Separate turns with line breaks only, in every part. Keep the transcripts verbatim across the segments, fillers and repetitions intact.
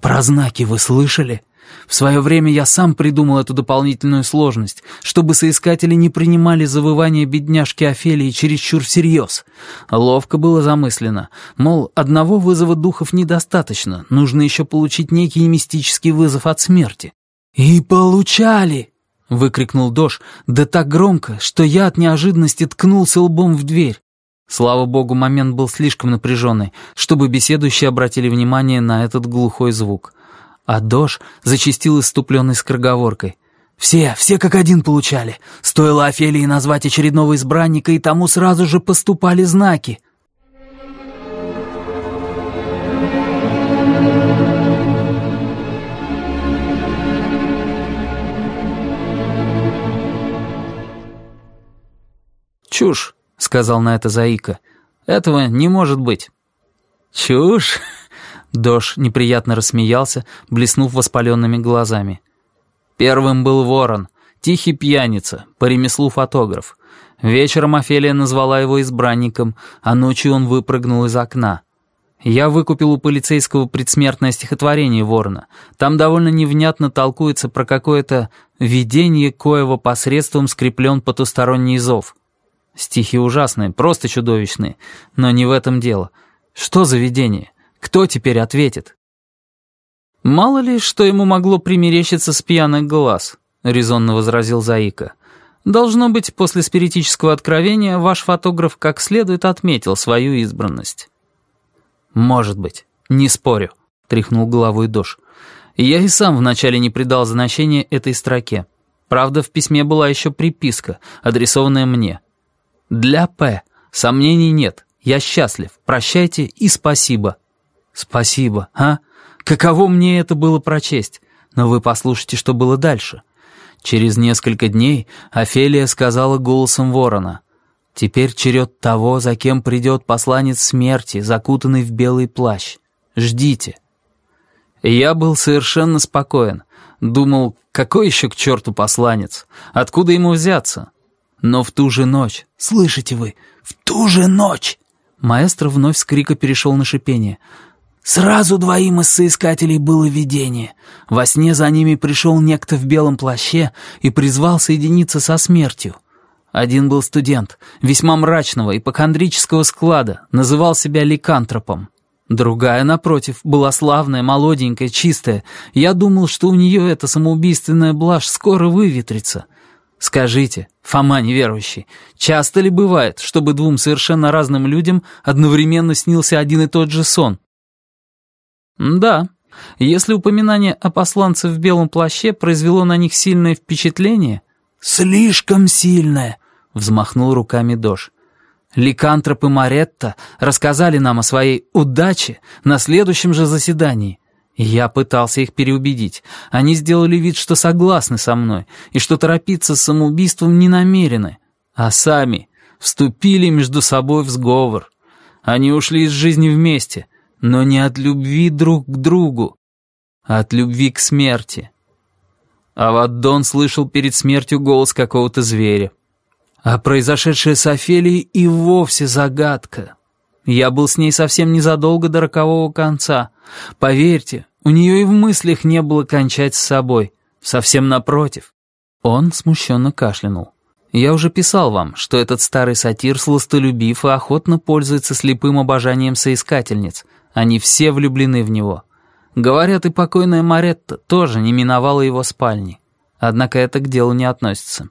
про знаки вы слышали? В свое время я сам придумал эту дополнительную сложность, чтобы соискатели не принимали завывания бедняжки Офелии чересчур всерьез. Ловко было замыслено, мол, одного вызова духов недостаточно, нужно еще получить некий мистический вызов от смерти. «И получали!» — выкрикнул Дош, да так громко, что я от неожиданности ткнулся лбом в дверь. Слава богу, момент был слишком напряженный, чтобы беседующие обратили внимание на этот глухой звук. А Дош зачастил исступленной скороговоркой. «Все, все как один получали. Стоило Офелии назвать очередного избранника, и тому сразу же поступали знаки». «Чушь», — сказал на это Заика. «Этого не может быть». «Чушь?» Дош неприятно рассмеялся, блеснув воспаленными глазами. Первым был ворон, тихий пьяница, по ремеслу фотограф. Вечером Офелия назвала его избранником, а ночью он выпрыгнул из окна. Я выкупил у полицейского предсмертное стихотворение ворона. Там довольно невнятно толкуется про какое-то видение, коего посредством скреплен потусторонний зов. Стихи ужасные, просто чудовищные, но не в этом дело. Что за видение? Кто теперь ответит? «Мало ли, что ему могло примерещиться с пьяных глаз», — резонно возразил Заика. «Должно быть, после спиритического откровения ваш фотограф как следует отметил свою избранность». «Может быть, не спорю», — тряхнул головой Дош. «Я и сам вначале не придал значения этой строке. Правда, в письме была еще приписка, адресованная мне. Для П. Сомнений нет. Я счастлив. Прощайте и спасибо». «Спасибо, а? Каково мне это было прочесть? Но вы послушайте, что было дальше». Через несколько дней Офелия сказала голосом ворона: «Теперь черед того, за кем придет посланец смерти, закутанный в белый плащ. Ждите». Я был совершенно спокоен. Думал, какой еще к черту посланец? Откуда ему взяться? Но в ту же ночь, слышите вы, в ту же ночь, маэстро вновь с крика перешел на шипение. Сразу двоим из соискателей было видение. Во сне за ними пришел некто в белом плаще и призвал соединиться со смертью. Один был студент, весьма мрачного ипохондрического склада, называл себя ликантропом. Другая, напротив, была славная, молоденькая, чистая. Я думал, что у нее эта самоубийственная блажь скоро выветрится. Скажите, Фома неверующий, часто ли бывает, чтобы двум совершенно разным людям одновременно снился один и тот же сон? Да, если упоминание о посланце в белом плаще произвело на них сильное впечатление... «Слишком сильное!» — взмахнул руками Дош. Ликантроп и Моретто рассказали нам о своей удаче на следующем же заседании. Я пытался их переубедить. Они сделали вид, что согласны со мной, и что торопиться с самоубийством не намерены. А сами вступили между собой в сговор. Они ушли из жизни вместе, но не от любви друг к другу, а от любви к смерти. Аваддон слышал перед смертью голос какого-то зверя. А произошедшее с Офелией и вовсе загадка. Я был с ней совсем незадолго до рокового конца. Поверьте, у нее и в мыслях не было кончать с собой. Совсем напротив. Он смущенно кашлянул. Я уже писал вам, что этот старый сатир сластолюбив и охотно пользуется слепым обожанием соискательниц. Они все влюблены в него. Говорят, и покойная Моретто тоже не миновала его спальни. Однако это к делу не относится.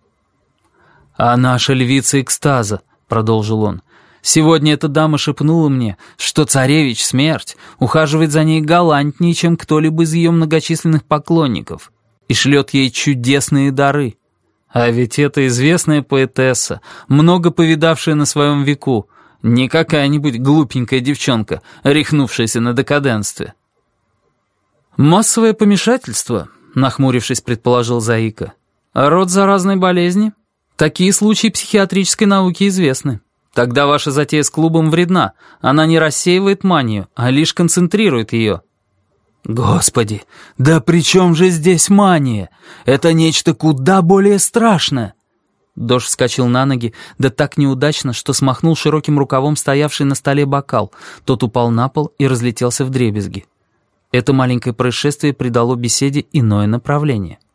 «А наша львица экстаза», — продолжил он, — «сегодня эта дама шепнула мне, что царевич Смерть ухаживает за ней галантнее, чем кто-либо из ее многочисленных поклонников, и шлет ей чудесные дары. А ведь это известная поэтесса, много повидавшая на своем веку, не какая-нибудь глупенькая девчонка, рехнувшаяся на декаденстве». «Массовое помешательство», — нахмурившись, предположил Заика. «Род заразной болезни? Такие случаи психиатрической науки известны. Тогда ваша затея с клубом вредна. Она не рассеивает манию, а лишь концентрирует ее». «Господи, да при чем же здесь мания? Это нечто куда более страшное». Дош вскочил на ноги, да так неудачно, что смахнул широким рукавом стоявший на столе бокал. Тот упал на пол и разлетелся вдребезги. Это маленькое происшествие придало беседе иное направление.